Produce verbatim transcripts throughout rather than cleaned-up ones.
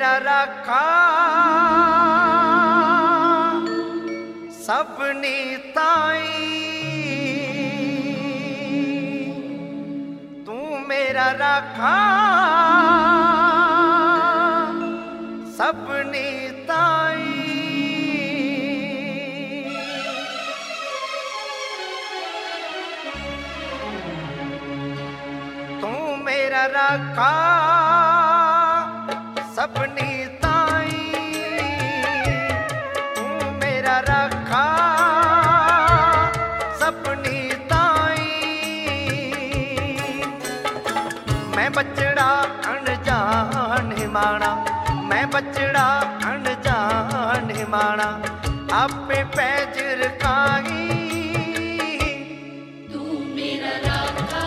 मेरा राखा सबनी ताई, तू मेरा राखा सबनी ताई। तू मेरा राखा सबनी ताई, तू मेरा राखा सबनी ताई। मैं बचड़ा अनजान माना, मैं बचड़ा अनजान माना, आपे पैज रखाई। तू मेरा राखा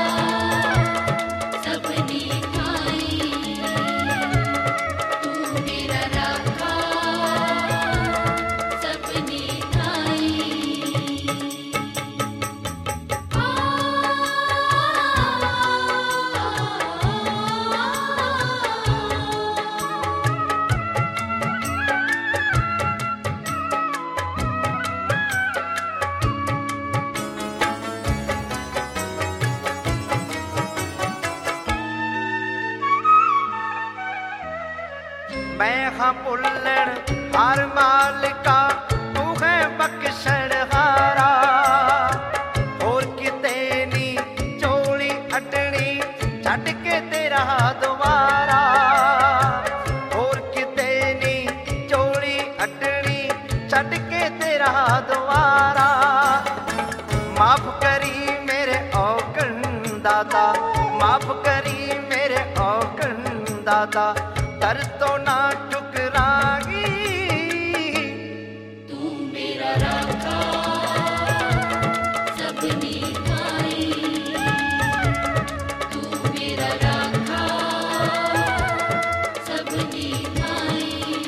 सबनी ताई, तू मेरा राखा सबनी ताई। मैं हाँ भुल्लण हर मालिका, तू है बख्शण हारा। और किते नी चोली अडनी छड्ड के तेरा द्वारा। और किते नी चोली अडनी छड्ड के तेरा द्वारा। माफ करी मेरे औगण दाता, माफ करी मेरे औगण दाता, दर तो ना ठुकरागी। तू मेरा राखा सबनी ताई, तू मेरा राखा सबनी ताई।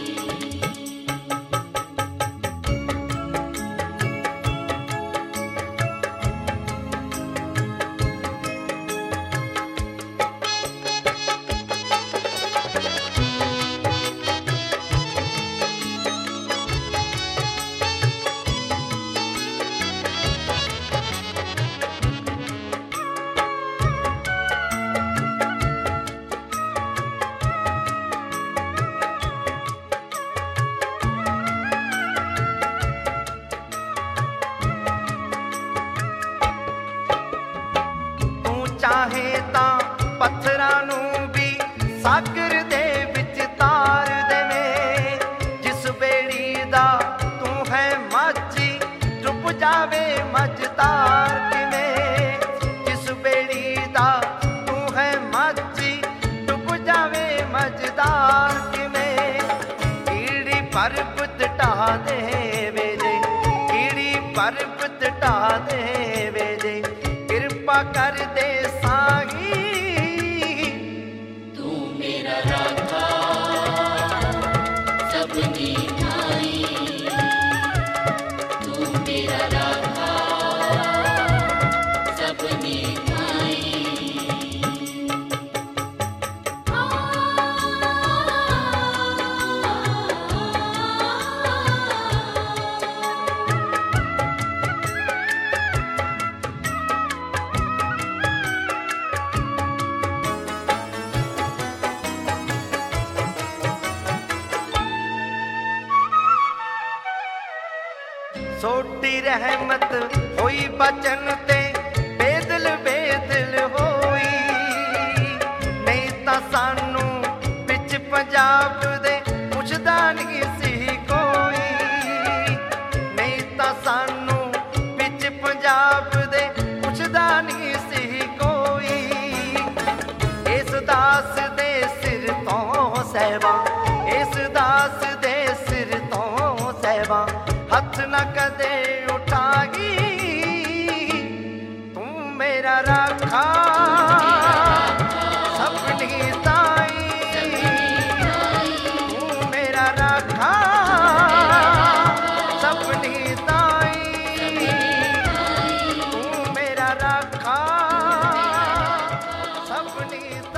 चाहे तां पत्थरां नूं भी सागर दे विच तार देवे। जिस बेड़ी दा तू है माझी, डुब जावे मझधार किवें। जिस बेड़ी दा तू है माझी, डुब जावे मझधार किवें। कीड़ी पर्वत ढा देवे जे, कीड़ी पर्वत ढा देवे जे, कृपा कर दे साही। तू मेरा राखा सबनी ताई, तू मेरा राखा सबनी ताई। सोटी रहमत होई बचन ते, बेदल बेदल होई। नहीं तां सानू विच पंजाब दे पुछदा नहीं सी कोई। नहीं तां सानू विच पंजाब दे पुछदा नहीं सी कोई। इस दास दे सिर तो सहवा, इस दास दे सिर तो सहवा, हथ न कदे उठागी। तू मेरा राखा सबनी ताई, तू मेरा राखा सबनी ताई, तू मेरा राखा सबनी ताई।